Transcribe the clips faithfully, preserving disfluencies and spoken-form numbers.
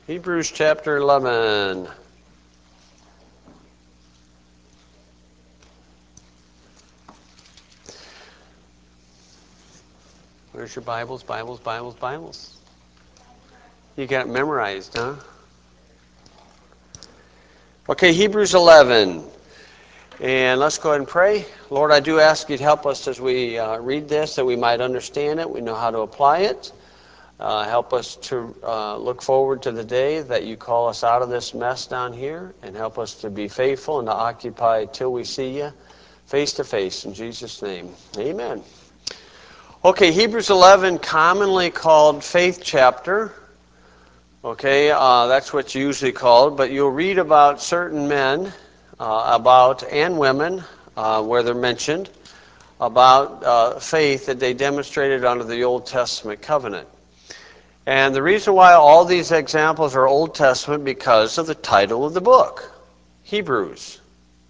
Hebrews chapter eleven. Where's your Bibles, Bibles, Bibles, Bibles? You got it memorized, huh? Okay, Hebrews eleven. And let's go ahead and pray. Lord, I do ask you to help us as we uh, read this, that we might understand it, we know how to apply it. Uh, help us to uh, look forward to the day that you call us out of this mess down here, and help us to be faithful and to occupy till we see you face to face. In Jesus' name, amen. Okay, Hebrews eleven, commonly called faith chapter. Okay, uh, that's what's usually called, but you'll read about certain men, uh, about and women, uh, where they're mentioned, about uh, faith that they demonstrated under the Old Testament covenant. And the reason why all these examples are Old Testament because of the title of the book, Hebrews.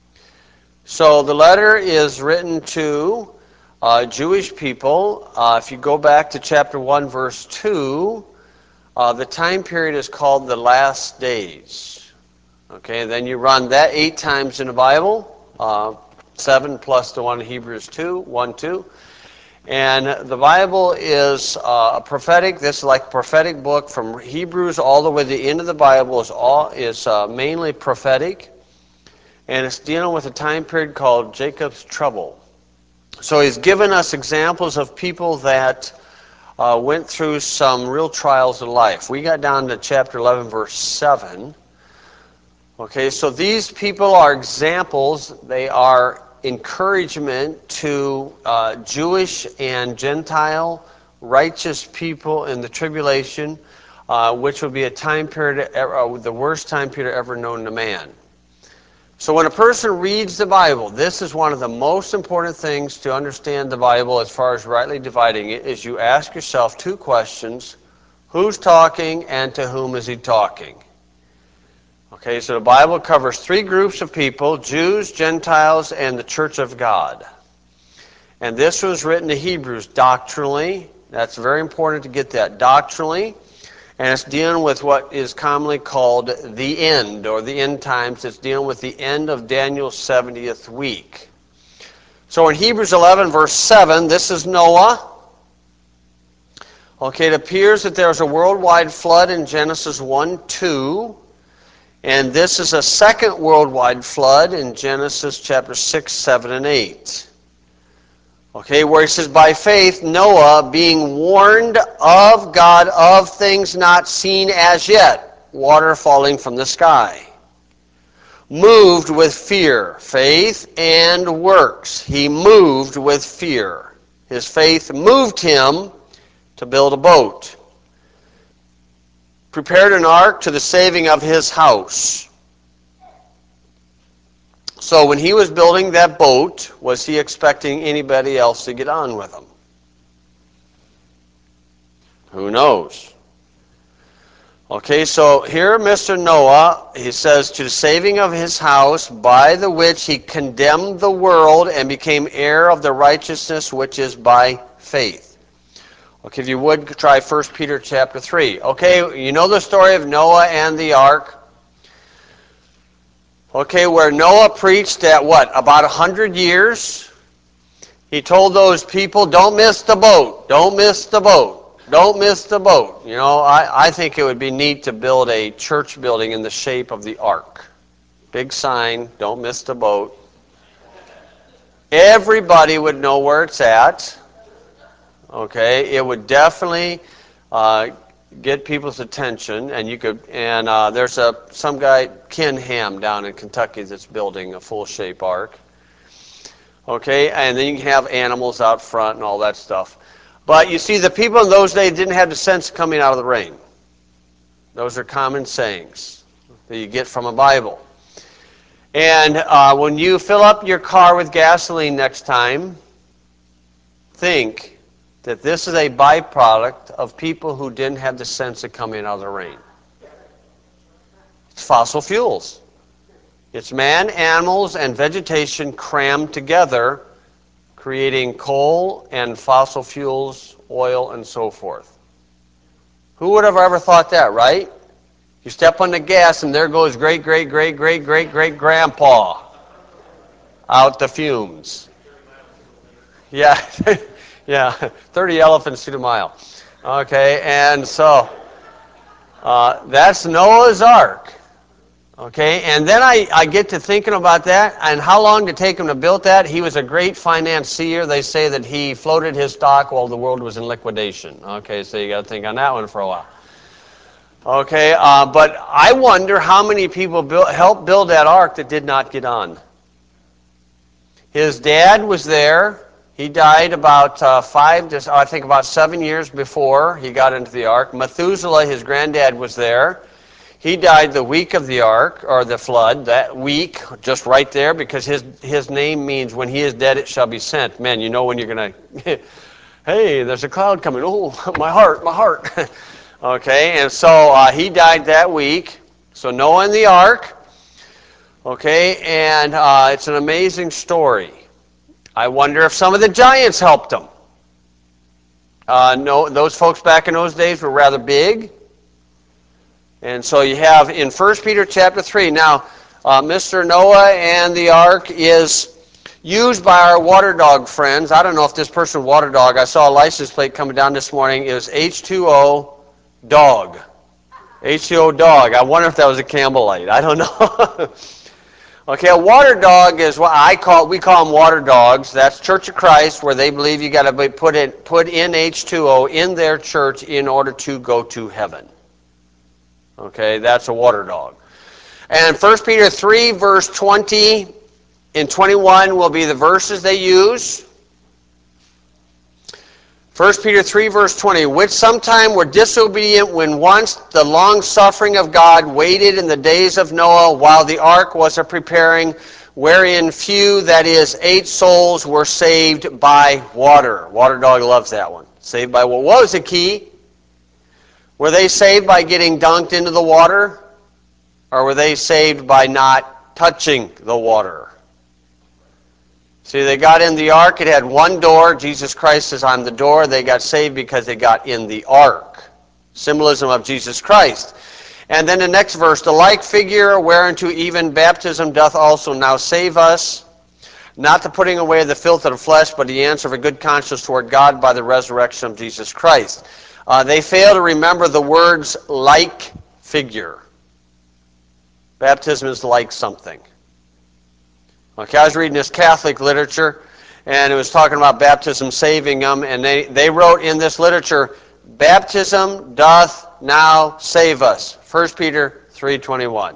So the letter is written to uh, Jewish people. Uh, if you go back to chapter one, verse two, uh, the time period is called the last days. Okay, and then you run that eight times in the Bible, uh, seven plus the one in Hebrews two, one, two. And the Bible is uh, a prophetic, this is like a prophetic book from Hebrews all the way to the end of the Bible is all is uh, mainly prophetic. And it's dealing with a time period called Jacob's trouble. So he's given us examples of people that uh, went through some real trials in life. We got down to chapter eleven, verse seven. Okay, so these people are examples. They are encouragement to uh, Jewish and Gentile righteous people in the tribulation, uh, which will be a time period, uh, the worst time period ever known to man. So when a person reads the Bible, this is one of the most important things to understand the Bible as far as rightly dividing it, is you ask yourself two questions. Who's talking and to whom is he talking? Okay, so the Bible covers three groups of people, Jews, Gentiles, and the Church of God. And this was written to Hebrews doctrinally. That's very important to get that, doctrinally. And it's dealing with what is commonly called the end, or the end times. It's dealing with the end of Daniel's seventieth week. So in Hebrews eleven, verse seven, this is Noah. Okay, it appears that there was a worldwide flood in Genesis one, two. And this is a second worldwide flood in Genesis chapter six, seven, and eight. Okay, where he says, by faith, Noah, being warned of God of things not seen as yet, water falling from the sky, moved with fear, faith, and works. He moved with fear. His faith moved him to build a boat. Prepared an ark to the saving of his house. So when he was building that boat, was he expecting anybody else to get on with him? Who knows? Okay, so here Mister Noah, he says, to the saving of his house, by the which he condemned the world and became heir of the righteousness which is by faith. Okay, if you would, try First Peter chapter three. Okay, you know the story of Noah and the ark. Okay, where Noah preached at what, about a hundred years? He told those people, don't miss the boat, don't miss the boat, don't miss the boat. You know, I, I think it would be neat to build a church building in the shape of the ark. Big sign, don't miss the boat. Everybody would know where it's at. Okay, it would definitely uh, get people's attention, and you could. And uh, there's a some guy, Ken Ham, down in Kentucky, that's building a full shape ark. Okay, and then you can have animals out front and all that stuff. But you see, the people in those days didn't have the sense of coming out of the rain. Those are common sayings that you get from a Bible. And uh, when you fill up your car with gasoline next time, think that this is a byproduct of people who didn't have the sense of coming out of the rain. It's fossil fuels. It's man, animals, and vegetation crammed together, creating coal and fossil fuels, oil, and so forth. Who would have ever thought that, right? You step on the gas, and there goes great, great, great, great, great, great grandpa out the fumes. Yeah, yeah, thirty elephants to the mile. Okay, and so uh, that's Noah's Ark. Okay, and then I, I get to thinking about that and how long did it take him to build that. He was a great financier. They say that he floated his stock while the world was in liquidation. Okay, so you got to think on that one for a while. Okay, uh, but I wonder how many people built, helped build that ark that did not get on. His dad was there. He died about uh, five, to, I think about seven years before he got into the ark. Methuselah, his granddad, was there. He died the week of the ark, or the flood, that week, just right there, because his, his name means, when he is dead, it shall be sent. Man, you know when you're going to, hey, there's a cloud coming. Oh, my heart, my heart. Okay, and so uh, he died that week. So Noah and the ark. Okay, and uh, it's an amazing story. I wonder if some of the giants helped him. Uh, no, those folks back in those days were rather big. And so you have in First Peter chapter three. Now, uh, Mister Noah and the ark is used by our water dog friends. I don't know if this person water dog. I saw a license plate coming down this morning. It was H two O dog. H two O dog. I wonder if that was a Campbellite. I don't know. Okay, a water dog is what I call, we call them water dogs. That's Church of Christ, where they believe you got to be put in, put in H two O in their church in order to go to heaven. Okay, that's a water dog. And First Peter three, verse twenty and twenty-one will be the verses they use. First Peter three, verse twenty, which sometime were disobedient when once the long suffering of God waited in the days of Noah while the ark was a preparing, wherein few, that is, eight souls, were saved by water. Water dog loves that one. Saved by what? What was the key? Were they saved by getting dunked into the water? Or were they saved by not touching the water? See, they got in the ark. It had one door. Jesus Christ says, I'm the door. They got saved because they got in the ark. Symbolism of Jesus Christ. And then the next verse, the like figure whereunto even baptism doth also now save us, not the putting away of the filth of the flesh, but the answer of a good conscience toward God by the resurrection of Jesus Christ. Uh, they fail to remember the words like figure. Baptism is like something. Okay, I was reading this Catholic literature, and it was talking about baptism saving them, and they, they wrote in this literature, baptism doth now save us. First Peter three twenty-one.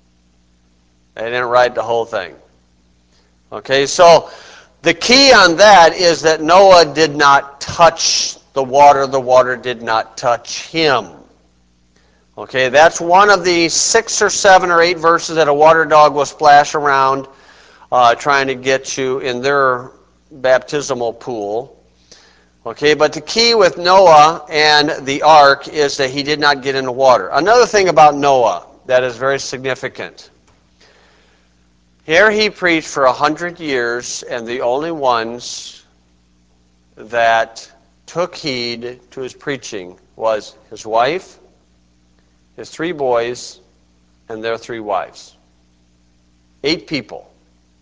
They didn't write the whole thing. Okay, so the key on that is that Noah did not touch the water. The water did not touch him. Okay, that's one of the six or seven or eight verses that a water dog will splash around uh, trying to get you in their baptismal pool. Okay, but the key with Noah and the ark is that he did not get in the water. Another thing about Noah that is very significant. Here he preached for a hundred years, and the only ones that took heed to his preaching was his wife, his three boys, and their three wives. Eight people.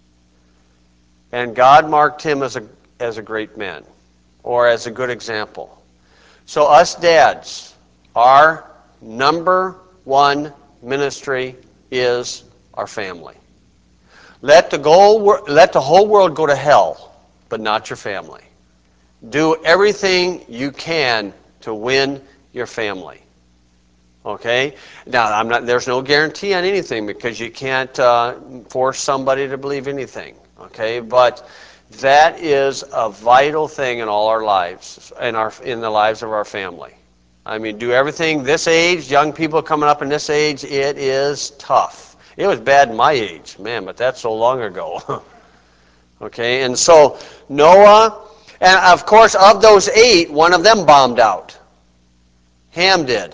And God marked him as a, as a great man, or as a good example. So us dads, our number one ministry is our family. Let the, goal, let the whole world go to hell, but not your family. Do everything you can to win your family. Okay? Now, I'm not, there's no guarantee on anything because you can't uh, force somebody to believe anything. Okay? But that is a vital thing in all our lives, in, our, in the lives of our family. I mean, do everything this age, young people coming up in this age, it is tough. It was bad in my age, man, but that's so long ago. Okay? And so, Noah, and of course, of those eight, one of them bombed out. Ham did.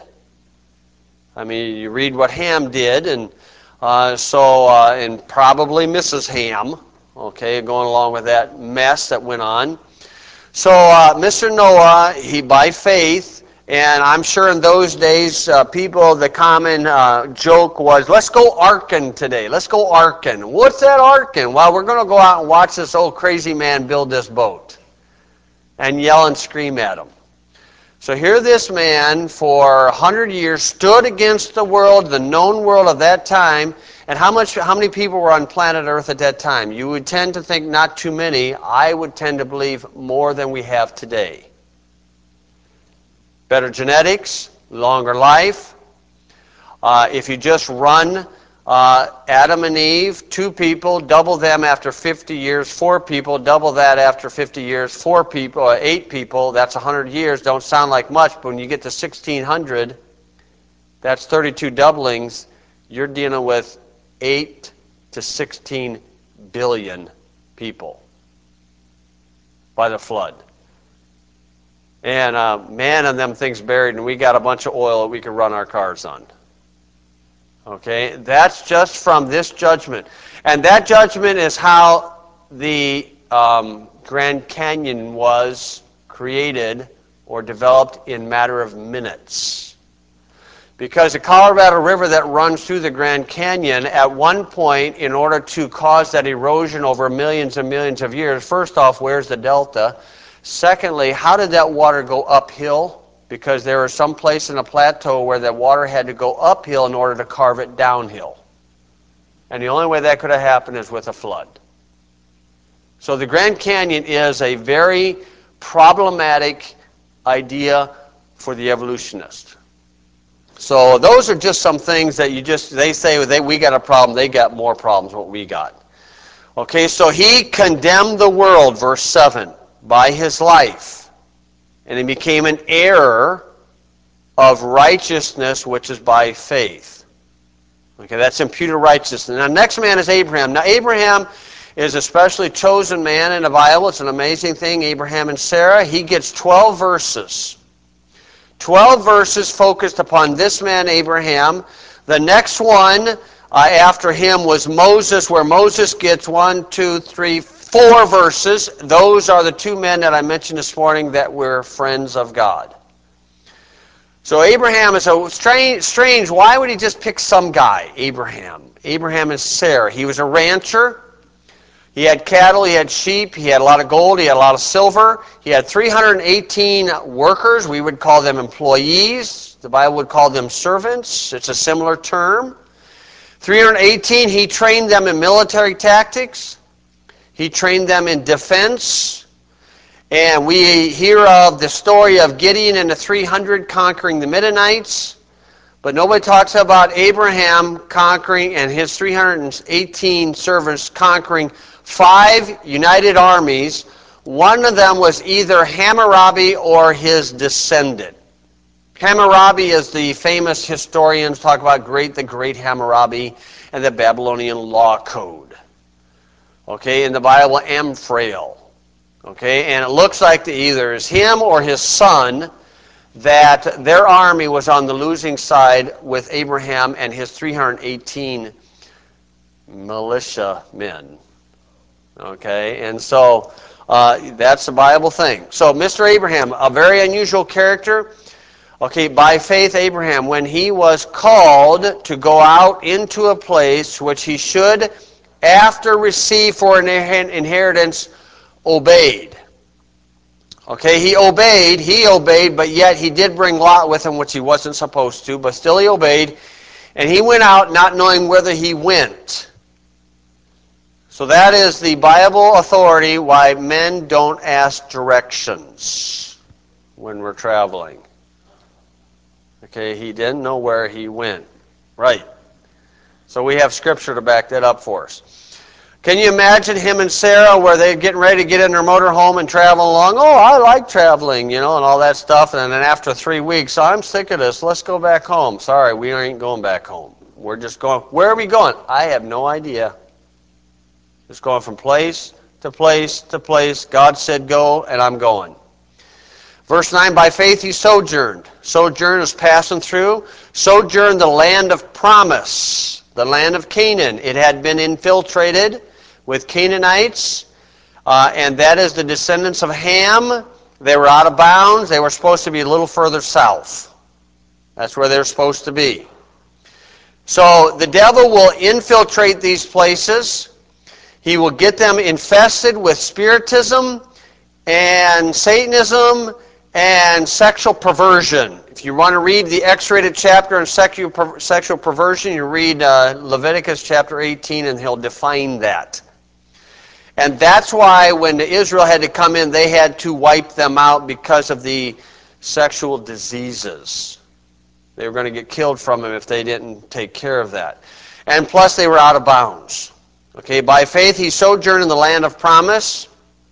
I mean, you read what Ham did, and uh, so, uh, and probably Missus Ham, okay, going along with that mess that went on. So, uh, Mister Noah, he by faith, And I'm sure in those days, uh, people, the common uh, joke was, let's go arcing today. Let's go arcing. What's that arcing? Well, we're going to go out and watch this old crazy man build this boat and yell and scream at him. So here this man for a hundred years stood against the world, the known world of that time. And how much? How many people were on planet Earth at that time? You would tend to think not too many. I would tend to believe more than we have today. Better genetics, longer life. Uh, if you just run uh, Adam and Eve, two people, double them after fifty years, four people, double that after fifty years, four people, or eight people, that's one hundred years. Don't sound like much, but when you get to sixteen hundred, that's thirty-two doublings. You're dealing with eight to sixteen billion people by the flood. And uh, man, and them things buried, and we got a bunch of oil that we could run our cars on. Okay, that's just from this judgment. And that judgment is how the um, Grand Canyon was created or developed in a matter of minutes. Because the Colorado River that runs through the Grand Canyon, at one point, in order to cause that erosion over millions and millions of years, first off, where's the delta? Secondly, how did that water go uphill? Because there was some place in a plateau where that water had to go uphill in order to carve it downhill. And the only way that could have happened is with a flood. So the Grand Canyon is a very problematic idea for the evolutionist. So those are just some things that you just, they say they, we got a problem, they got more problems than what we got. Okay, so he condemned the world, verse seven, by his life. And he became an heir of righteousness, which is by faith. Okay, that's imputed righteousness. Now, next man is Abraham. Now, Abraham is a specially chosen man in the Bible. It's an amazing thing. Abraham and Sarah. He gets twelve verses. twelve verses focused upon this man, Abraham. The next one uh, after him was Moses, where Moses gets one, two, three, four verses. Those are the two men that I mentioned this morning that were friends of God. So Abraham is so strange, strange. Why would he just pick some guy, Abraham? Abraham and Sarah. He was a rancher. He had cattle, he had sheep, he had a lot of gold, he had a lot of silver. He had three hundred eighteen workers. We would call them employees. The Bible would call them servants. It's a similar term. three hundred eighteen, he trained them in military tactics. He trained them in defense. And we hear of the story of Gideon and the three hundred conquering the Midianites. But nobody talks about Abraham conquering and his three hundred eighteen servants conquering five united armies. One of them was either Hammurabi or his descendant. Hammurabi is the famous historians talk about great, the great Hammurabi and the Babylonian law code. Okay, in the Bible, Amphrael. Okay, and it looks like the, either is him or his son that their army was on the losing side with Abraham and his three hundred eighteen militia men. Okay, and so uh, that's the Bible thing. So Mister Abraham, a very unusual character. Okay, by faith Abraham, when he was called to go out into a place which he should, after receive for an inheritance, obeyed. Okay, he obeyed, he obeyed, but yet he did bring Lot with him, which he wasn't supposed to, but still he obeyed. And he went out not knowing whither he went. So that is the Bible authority why men don't ask directions when we're traveling. Okay, he didn't know where he went. Right. So we have scripture to back that up for us. Can you imagine him and Sarah where they're getting ready to get in their motorhome and travel along? Oh, I like traveling, you know, and all that stuff. And then after three weeks, I'm sick of this. Let's go back home. Sorry, we ain't going back home. We're just going. Where are we going? I have no idea. Just going from place to place to place. God said go, and I'm going. Verse nine, by faith he sojourned. Sojourn is passing through. Sojourned the land of promise, the land of Canaan. It had been infiltrated with Canaanites, uh, and that is the descendants of Ham. They were out of bounds. They were supposed to be a little further south. That's where they're supposed to be. So the devil will infiltrate these places. He will get them infested with spiritism and Satanism and sexual perversion. If you want to read the X-rated chapter on sexual, sexual perversion, you read uh, Leviticus chapter eighteen, and he'll define that. And that's why when Israel had to come in, they had to wipe them out because of the sexual diseases. They were going to get killed from them if they didn't take care of that. And plus, they were out of bounds. Okay, by faith he sojourned in the land of promise,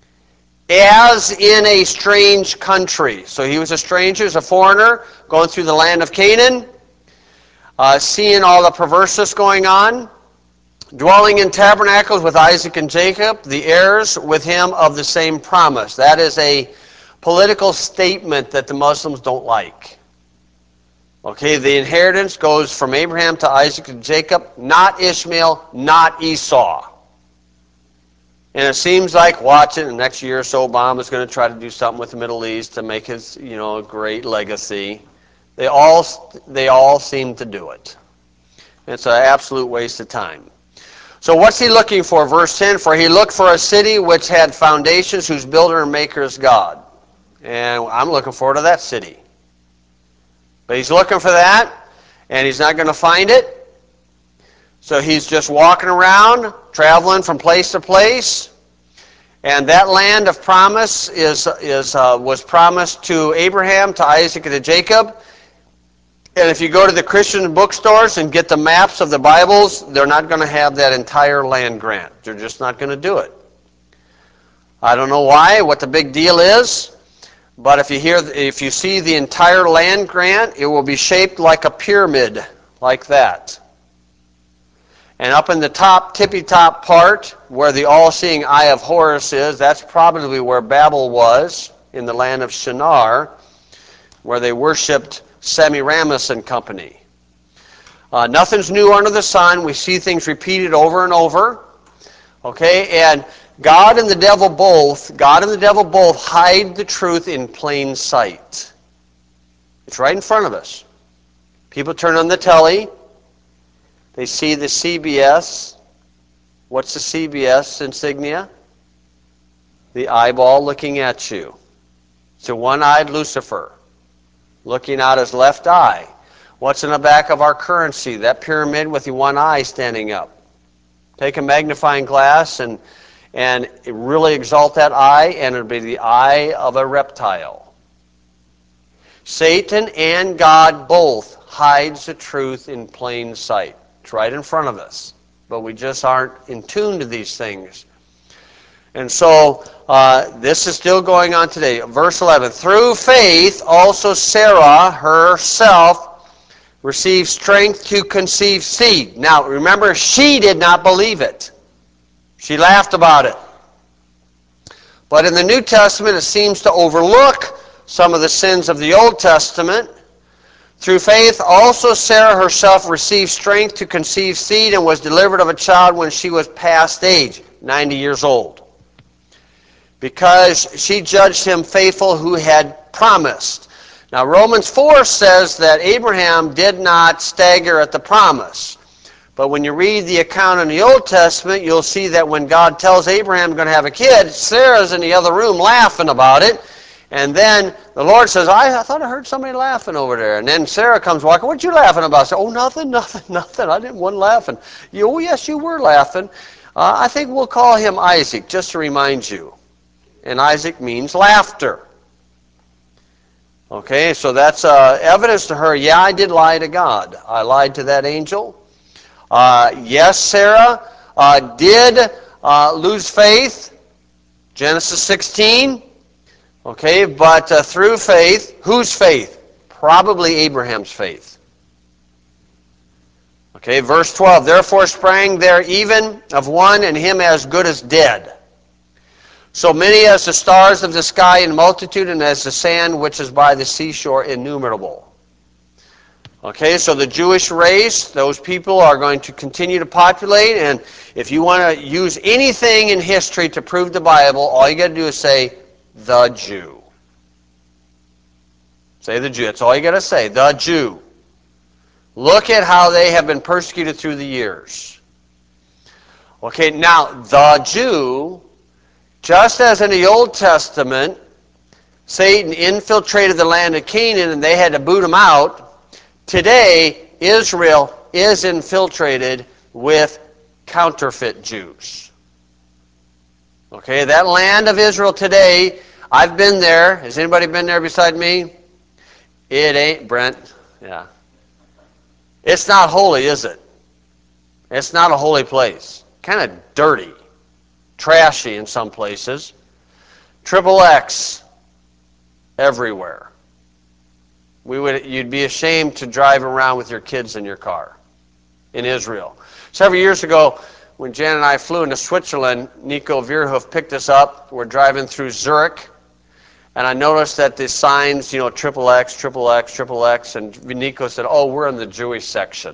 as in a strange country. So he was a stranger, as a foreigner, going through the land of Canaan, uh, seeing all the perverseness going on, dwelling in tabernacles with Isaac and Jacob, the heirs with him of the same promise. That is a political statement that the Muslims don't like. Okay, the inheritance goes from Abraham to Isaac and Jacob, not Ishmael, not Esau. And it seems like, watch it, in the next year or so, Obama's going to try to do something with the Middle East to make his, you know, a great legacy. They all, they all seem to do it. It's an absolute waste of time. So what's he looking for? Verse ten, for he looked for a city which had foundations, whose builder and maker is God. And I'm looking forward to that city. But he's looking for that, and he's not going to find it. So he's just walking around, traveling from place to place. And that land of promise is, is, uh, was promised to Abraham, to Isaac, and to Jacob. And if you go to the Christian bookstores and get the maps of the Bibles, they're not going to have that entire land grant. They're just not going to do it. I don't know why, what the big deal is. But if you hear, if you see the entire land grant, it will be shaped like a pyramid, like that. And up in the top, tippy-top part, where the all-seeing eye of Horus is, that's probably where Babel was, in the land of Shinar, where they worshipped Semiramis and company. Uh, nothing's new under the sun. We see things repeated over and over. Okay, and God and the devil both, God and the devil both hide the truth in plain sight. It's right in front of us. People turn on the telly. They see the C B S. What's the C B S insignia? The eyeball looking at you. It's a one-eyed Lucifer looking out his left eye. What's in the back of our currency? That pyramid with the one eye standing up. Take a magnifying glass and, and really exalt that eye, and it'll be the eye of a reptile. Satan and God both hides the truth in plain sight. It's right in front of us, but we just aren't in tune to these things. And so uh, this is still going on today. Verse eleven, through faith also Sarah herself received strength to conceive seed. Now remember, she did not believe it. She laughed about it. But in the New Testament, it seems to overlook some of the sins of the Old Testament. Through faith also Sarah herself received strength to conceive seed and was delivered of a child when she was past age, ninety years old. Because she judged him faithful who had promised. Now Romans four says that Abraham did not stagger at the promise. But when you read the account in the Old Testament, you'll see that when God tells Abraham he's going to have a kid, Sarah's in the other room laughing about it. And then the Lord says, I, I thought I heard somebody laughing over there. And then Sarah comes walking, what you laughing about? I say, oh, nothing, nothing, nothing. I didn't want laughing. You, oh, yes, you were laughing. Uh, I think we'll call him Isaac, just to remind you. And Isaac means laughter. Okay, so that's uh, evidence to her. Yeah, I did lie to God. I lied to that angel. Uh, yes, Sarah uh, did uh, lose faith. Genesis sixteen. Okay, but uh, through faith, whose faith? Probably Abraham's faith. Okay, verse twelve. Therefore sprang there even of one, and him as good as dead. So many as the stars of the sky in multitude, and as the sand which is by the seashore innumerable. Okay, so the Jewish race, those people are going to continue to populate, and if you want to use anything in history to prove the Bible, all you got to do is say, the Jew. Say the Jew. That's all you got to say. The Jew. Look at how they have been persecuted through the years. Okay, now, the Jew, just as in the Old Testament, Satan infiltrated the land of Canaan and they had to boot him out, today, Israel is infiltrated with counterfeit Jews. Okay, that land of Israel today, I've been there. Has anybody been there beside me? It ain't, Brent. Yeah. It's not holy, is it? It's not a holy place. Kind of dirty. Trashy in some places. Triple X everywhere. We would, you'd be ashamed to drive around with your kids in your car in Israel. Several years ago, when Jan and I flew into Switzerland, Nico Vierhoff picked us up. We're driving through Zurich, and I noticed that the signs, you know, triple X, triple X, triple X, and Nico said, oh, we're in the Jewish section.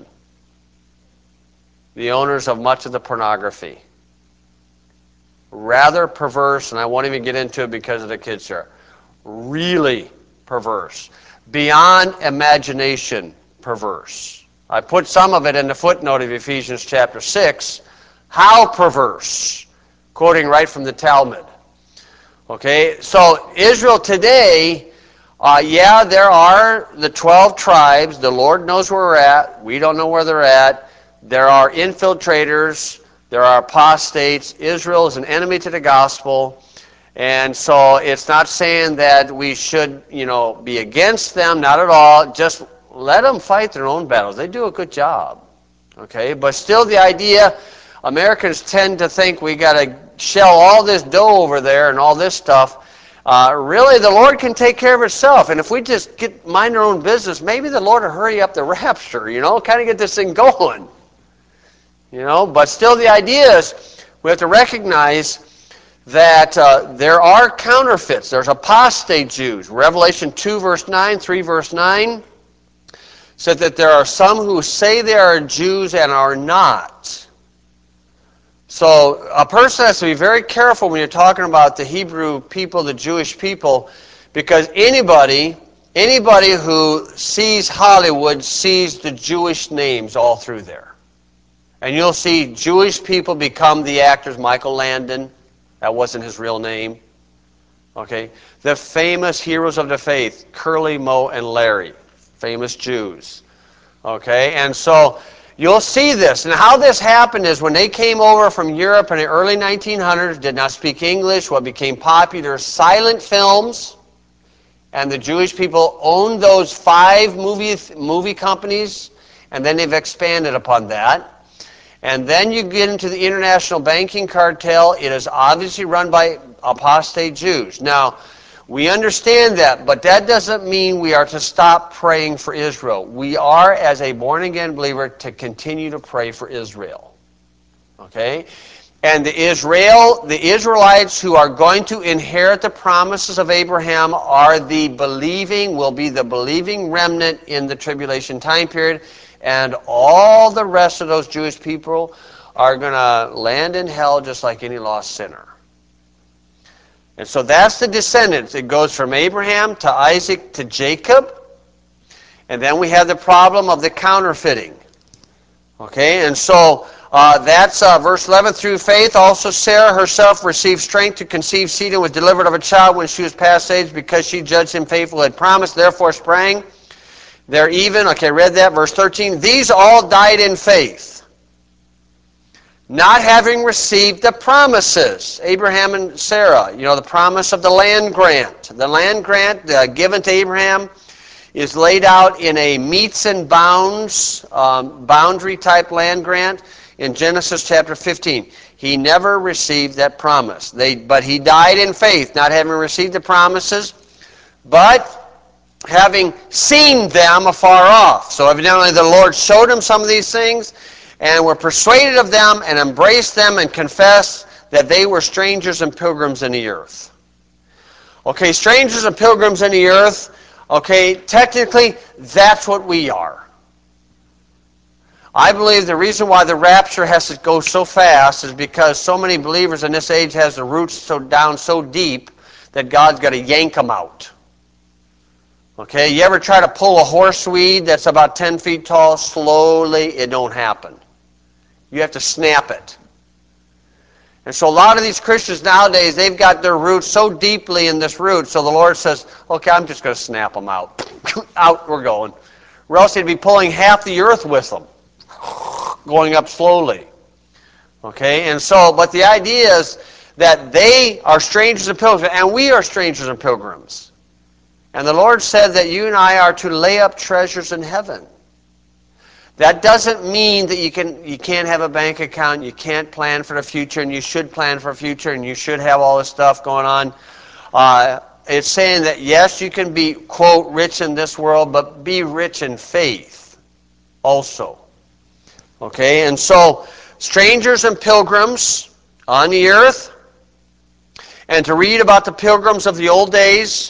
The owners of much of the pornography. Rather perverse, and I won't even get into it because of the kids here. Really perverse. Beyond imagination perverse. I put some of it in the footnote of Ephesians chapter six. How perverse. Quoting right from the Talmud. Okay, so Israel today, uh, yeah, there are the twelve tribes. The Lord knows where we're at. We don't know where they're at. There are infiltrators. There are apostates. Israel is an enemy to the gospel. And so it's not saying that we should, you know, be against them, not at all. Just let them fight their own battles. They do a good job. Okay, but still the idea, Americans tend to think we got to shell all this dough over there and all this stuff. Uh, really, the Lord can take care of itself. And if we just get mind our own business, maybe the Lord will hurry up the rapture, you know, kind of get this thing going. You know, but still the idea is we have to recognize that uh, there are counterfeits. There's apostate Jews. Revelation two verse nine, three verse nine said that there are some who say they are Jews and are not. So a person has to be very careful when you're talking about the Hebrew people, the Jewish people, because anybody, anybody who sees Hollywood sees the Jewish names all through there. And you'll see Jewish people become the actors. Michael Landon, that wasn't his real name. Okay, the famous heroes of the faith, Curly, Moe, and Larry, famous Jews. Okay, and so you'll see this. And how this happened is when they came over from Europe in the early nineteen hundreds, did not speak English, what became popular, silent films, and the Jewish people owned those five movie, movie companies, and then they've expanded upon that. And then you get into the international banking cartel. It is obviously run by apostate Jews. Now, we understand that, but that doesn't mean we are to stop praying for Israel. We are, as a born-again believer, to continue to pray for Israel. Okay? And the Israel, the Israelites who are going to inherit the promises of Abraham are the believing, will be the believing remnant in the tribulation time period. And all the rest of those Jewish people are going to land in hell just like any lost sinner. And so that's the descendants. It goes from Abraham to Isaac to Jacob. And then we have the problem of the counterfeiting. Okay, and so uh, that's uh, verse eleven. Through faith also Sarah herself received strength to conceive seed and was delivered of a child when she was past age because she judged him faithful who had promised. Therefore sprang there even, okay, read that, verse thirteen. These all died in faith, not having received the promises. Abraham and Sarah, you know, the promise of the land grant. The land grant uh, given to Abraham is laid out in a meets and bounds, um, boundary type land grant in Genesis chapter fifteen. He never received that promise. They, but he died in faith, not having received the promises, but having seen them afar off. So evidently the Lord showed him some of these things and were persuaded of them and embraced them and confessed that they were strangers and pilgrims in the earth. Okay, strangers and pilgrims in the earth, okay, technically that's what we are. I believe the reason why the rapture has to go so fast is because so many believers in this age has the roots so down so deep that God's got to yank them out. Okay, you ever try to pull a horseweed that's about ten feet tall slowly? It don't happen. You have to snap it. And so a lot of these Christians nowadays, they've got their roots so deeply in this root, so the Lord says, okay, I'm just going to snap them out. Out we're going. Or else he'd be pulling half the earth with them, going up slowly. Okay, and so, but the idea is that they are strangers and pilgrims, and we are strangers and pilgrims. And the Lord said that you and I are to lay up treasures in heaven. That doesn't mean that you can you can't have a bank account, you can't plan for the future, and you should plan for the future, and you should have all this stuff going on. Uh, it's saying that yes, you can be, quote, rich in this world, but be rich in faith also. Okay, and so strangers and pilgrims on the earth, and to read about the pilgrims of the old days.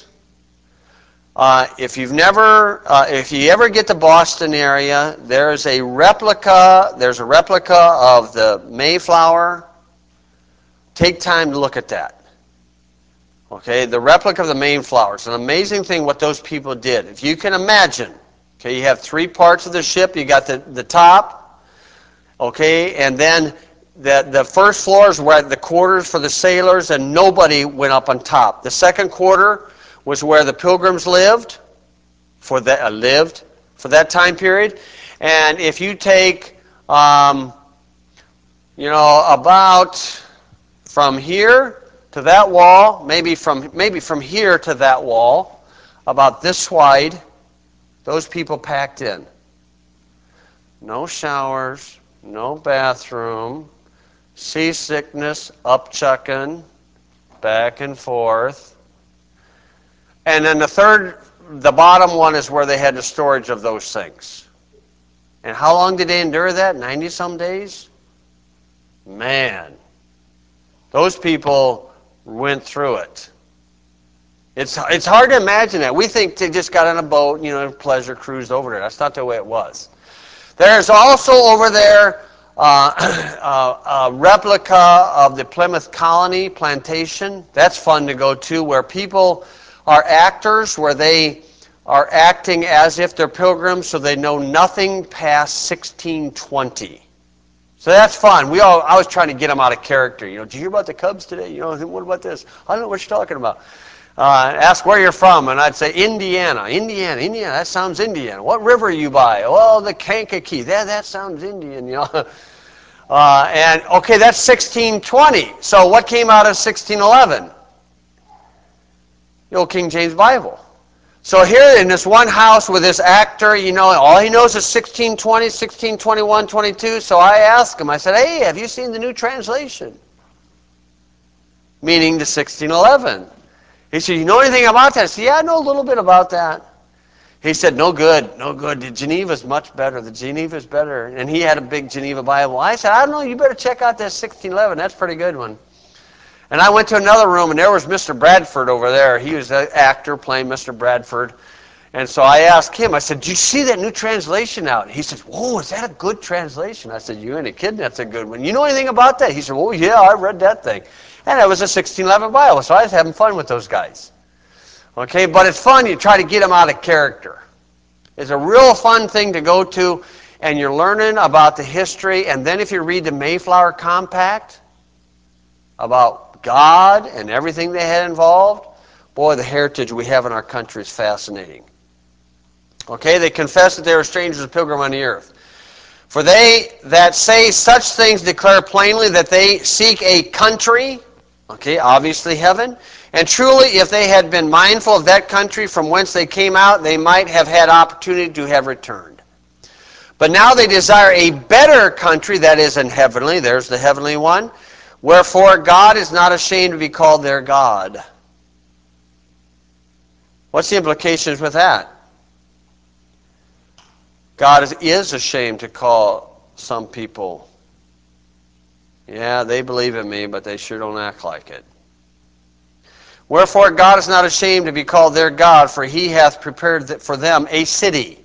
Uh, if you've never, uh, if you ever get to Boston area, there's a replica. There's a replica of the Mayflower. Take time to look at that. Okay, the replica of the Mayflower. It's an amazing thing what those people did. If you can imagine, okay, you have three parts of the ship. You got the the top, okay, and then the the first floor is where the quarters for the sailors, and nobody went up on top. The second quarter was where the pilgrims lived, for that uh, lived for that time period. And if you take, um, you know, about from here to that wall, maybe from maybe from here to that wall, about this wide, those people packed in. No showers, no bathroom, seasickness, upchucking, back and forth. And then the third, the bottom one is where they had the storage of those things. And how long did they endure that? ninety-some days? Man. Those people went through it. It's, it's hard to imagine that. We think they just got on a boat, you know, pleasure cruised over there. That's not the way it was. There's also over there uh, a, a replica of the Plymouth Colony plantation. That's fun to go to, where people are actors, where they are acting as if they're pilgrims, so they know nothing past sixteen twenty. So that's fun. We all, I was trying to get them out of character. You know, did you hear about the Cubs today? You know, what about this? I don't know what you're talking about. Uh, ask where you're from, and I'd say Indiana, Indiana, Indiana. That sounds Indian. What river are you by? Oh, the Kankakee. That that sounds Indian. You know. Uh, and okay, that's sixteen twenty. So what came out of sixteen eleven? The old King James Bible. So here in this one house with this actor, you know, all he knows is sixteen twenty, sixteen twenty-one, twenty-two. So I asked him, I said, hey, have you seen the new translation? Meaning the sixteen eleven. He said, you know anything about that? I said, yeah, I know a little bit about that. He said, no good, no good. The Geneva's much better. The Geneva's better. And he had a big Geneva Bible. I said, I don't know, you better check out that sixteen eleven. That's a pretty good one. And I went to another room, and there was Mister Bradford over there. He was an actor playing Mister Bradford. And so I asked him, I said, did you see that new translation out? And he said, whoa, is that a good translation? I said, you ain't a kid, that's a good one. You know anything about that? He said, oh, yeah, I read that thing. And it was a sixteen eleven Bible, so I was having fun with those guys. Okay, but it's fun. You try to get them out of character. It's a real fun thing to go to, and you're learning about the history. And then if you read the Mayflower Compact about God and everything they had involved, boy, the heritage we have in our country is fascinating. Okay, they confess that they were strangers and pilgrims on the earth. For they that say such things declare plainly that they seek a country, okay, obviously heaven. And truly, if they had been mindful of that country from whence they came out, they might have had opportunity to have returned. But now they desire a better country, that is in heavenly, there's the heavenly one. Wherefore God is not ashamed to be called their God. What's the implications with that? God is, is ashamed to call some people. Yeah, they believe in me, but they sure don't act like it. Wherefore God is not ashamed to be called their God, for he hath prepared for them a city.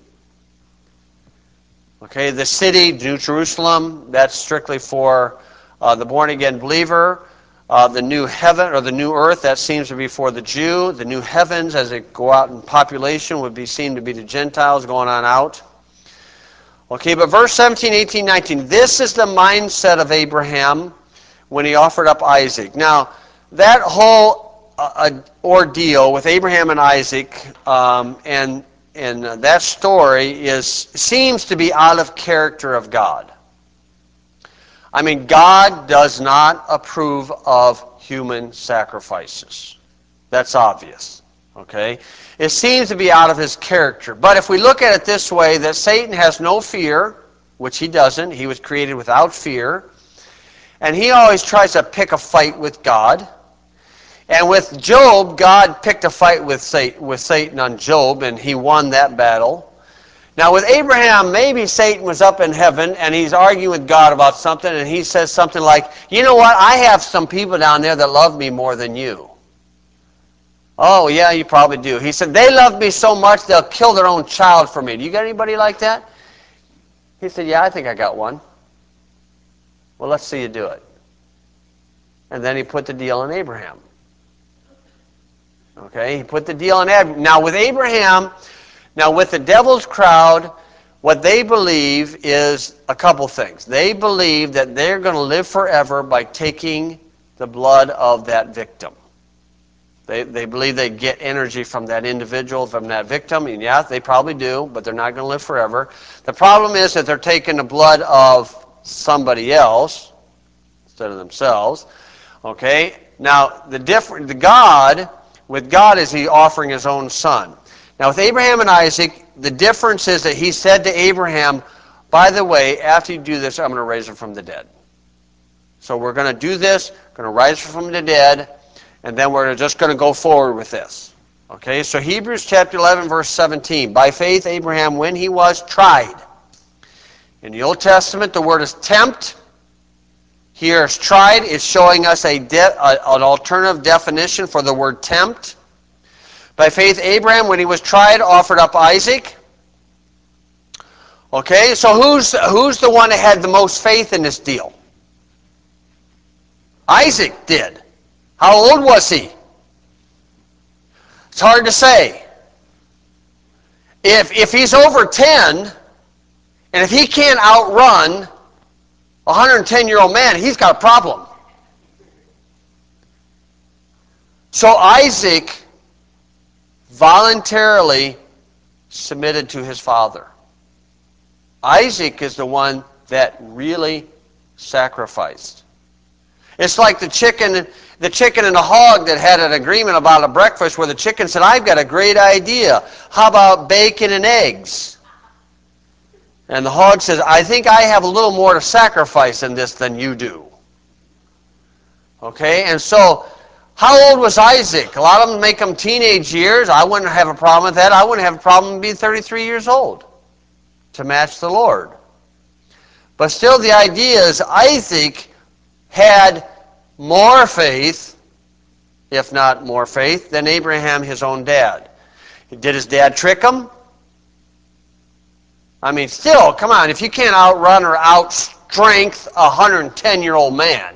Okay, the city, New Jerusalem, that's strictly for uh, the born-again believer. Uh, the new heaven or the new earth, that seems to be for the Jew. The new heavens, as they go out in population, would be seen to be the Gentiles going on out. Okay, but verse seventeen, eighteen, nineteen, this is the mindset of Abraham when he offered up Isaac. Now, that whole uh, ordeal with Abraham and Isaac um, and, and uh, that story is seems to be out of character of God. I mean, God does not approve of human sacrifices. That's obvious. Okay? It seems to be out of his character. But if we look at it this way, that Satan has no fear, which he doesn't. He was created without fear. And he always tries to pick a fight with God. And with Job, God picked a fight with Satan on Job, and he won that battle. Now with Abraham, maybe Satan was up in heaven, and he's arguing with God about something, and he says something like, you know what, I have some people down there that love me more than you. Oh, yeah, you probably do. He said, they love me so much they'll kill their own child for me. Do you got anybody like that? He said, yeah, I think I got one. Well, let's see you do it. And then he put the deal on Abraham. Okay, he put the deal on Abraham. Now with Abraham, now with the devil's crowd, what they believe is a couple things. They believe that they're going to live forever by taking the blood of that victim. They, they believe they get energy from that individual, from that victim. And yeah, they probably do, but they're not going to live forever. The problem is that they're taking the blood of somebody else instead of themselves. Okay? Now, the different, the God, with God is he offering his own son. Now, with Abraham and Isaac, the difference is that he said to Abraham, by the way, after you do this, I'm going to raise him from the dead. So we're going to do this, going to rise him from the dead, and then we're just going to go forward with this. Okay, so Hebrews chapter eleven, verse seventeen. By faith, Abraham, when he was tried. In the Old Testament, the word is tempt. Here is tried. It's showing us a de- a, an alternative definition for the word tempt. By faith, Abraham, when he was tried, offered up Isaac. Okay, so who's, who's the one that had the most faith in this deal? Isaac did. How old was he? It's hard to say. If, if he's over ten, and if he can't outrun a one hundred ten-year-old man, he's got a problem. So Isaac voluntarily submitted to his father. Isaac is the one that really sacrificed. It's like the chicken, the chicken and the hog that had an agreement about a breakfast where the chicken said, I've got a great idea. How about bacon and eggs? And the hog says, I think I have a little more to sacrifice in this than you do. Okay, and so how old was Isaac? A lot of them make them teenage years. I wouldn't have a problem with that. I wouldn't have a problem being thirty-three years old to match the Lord. But still the idea is Isaac had more faith, if not more faith, than Abraham, his own dad. Did his dad trick him? I mean, still, come on, if you can't outrun or outstrength a one hundred ten-year-old man.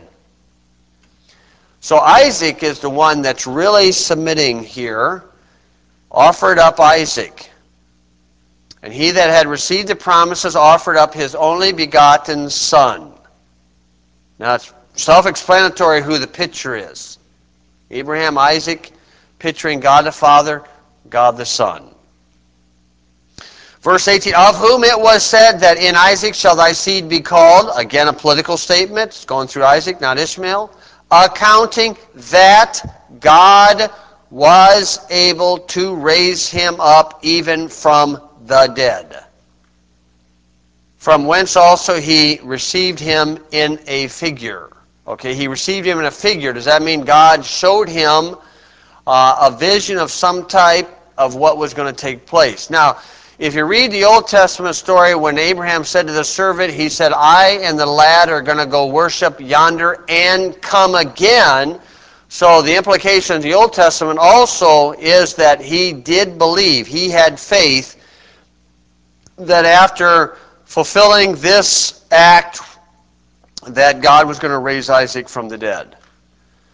So Isaac is the one that's really submitting here, offered up Isaac. And he that had received the promises offered up his only begotten son. Now it's self-explanatory who the picture is. Abraham, Isaac, picturing God the Father, God the Son. Verse eighteen, of whom it was said that in Isaac shall thy seed be called. Again, a political statement. It's going through Isaac, not Ishmael. Accounting that God was able to raise him up even from the dead. From whence also he received him in a figure. Okay, he received him in a figure. Does that mean God showed him uh, a vision of some type of what was going to take place? Now, if you read the Old Testament story, when Abraham said to the servant, he said, I and the lad are going to go worship yonder and come again. So the implication of the Old Testament also is that he did believe, he had faith that after fulfilling this act, that God was going to raise Isaac from the dead.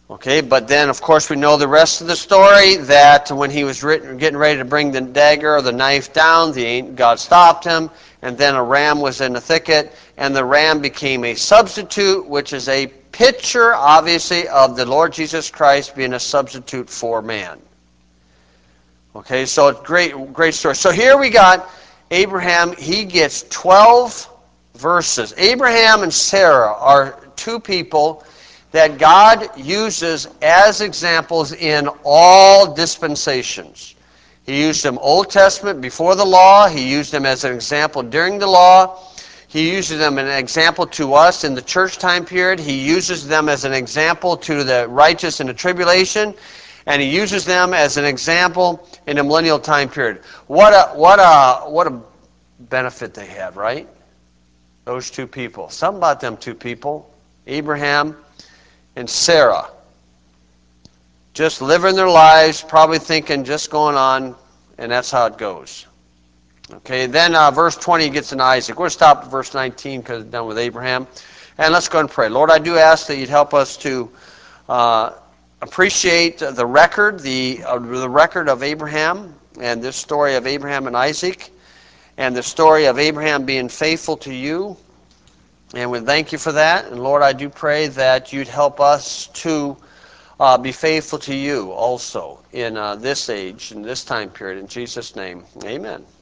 Okay, but then of course we know the rest of the story, that when he was written, getting ready to bring the dagger or the knife down, the God stopped him, and then a ram was in the thicket, and the ram became a substitute, which is a picture, obviously, of the Lord Jesus Christ being a substitute for man. Okay, so it's great, great story. So here we got Abraham. He gets twelve verses. Abraham and Sarah are two people that God uses as examples in all dispensations. He used them Old Testament before the law. He used them as an example during the law. He uses them as an example to us in the church time period. He uses them as an example to the righteous in the tribulation. And he uses them as an example in the millennial time period. What a, what a, what a benefit they had, right? Those two people. Something about them two people, Abraham and Sarah, just living their lives, probably thinking, just going on, and that's how it goes. Okay, then uh, verse twenty gets in Isaac. We're going to stop at verse nineteen because it's done with Abraham. And let's go and pray. Lord, I do ask that you'd help us to uh, appreciate the record, the, uh, the record of Abraham, and this story of Abraham and Isaac, and the story of Abraham being faithful to you. And we thank you for that. And Lord, I do pray that you'd help us to uh, be faithful to you also in uh, this age, in this time period. In Jesus' name, amen.